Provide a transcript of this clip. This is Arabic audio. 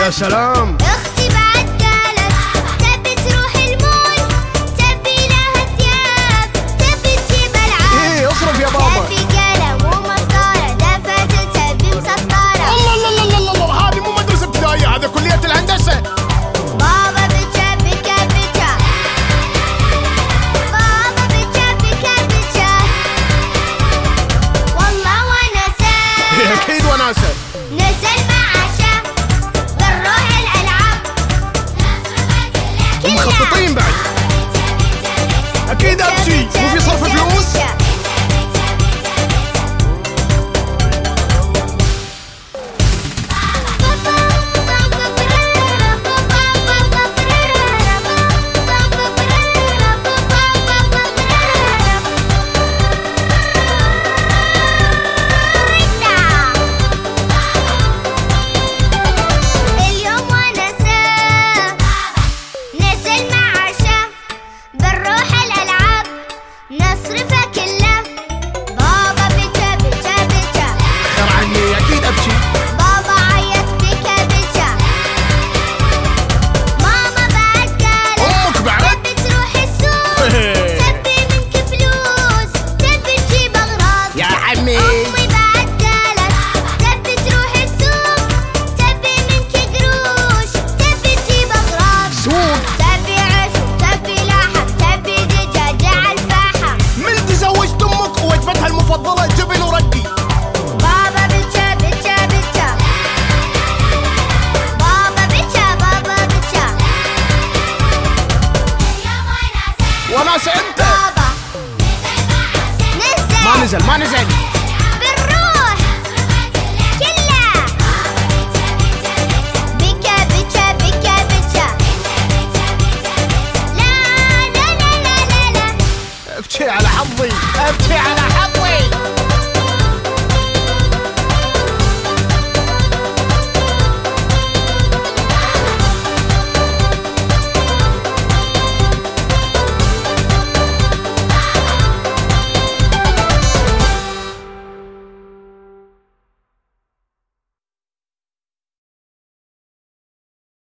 يا سلام. اختي بعد قالت تبي تروح المول، تبي لها ثياب، تبي تجيب العاب. ايه اصرف يا بابا. تبي قلم ومسطرة، دفتر تبي مسطرة. الله هذه مو مدرسة ابتدائية، هذا كلية الهندسة. بابا بيتشا بيكا بيتشا، بابا بيتشا بيكا بيتشا، والله وناسة. اكيد وناسة. نزل معاشه بنروح الألعاب، مخططين بعد. اكيد ابشي، مو في صرف فلوس. نصرفها كلها. بابا بيتشا بيتشا بيتشا، خير عني اكيد ابشي. بابا عيط بيكا بيتشا. ماما بعد قالت امك بعد. تبي تروح السوق، تبي منك فلوس، تبي تجيب اغراض. يا عمي. امي بعد قالت تبي تروح السوق، تبي منك قروش، تبي تجيب اغراض. سوق. تبي عيش وتبي لحم، تبي دجاج على الفحم. من تزوجت امك ووجبتها المفضلة جبن ورقي. بابا بيتشا بيتشا بيتشا، بابا بيتشا بابا بيتشا، وناسة انت. بابا نزل ما نزل ما نزل. بنروح كلها. بيكا بيتشا بيكا بيتشا، لا لا لا لا لا لا. ابكي على حظي، ابكي على حظي.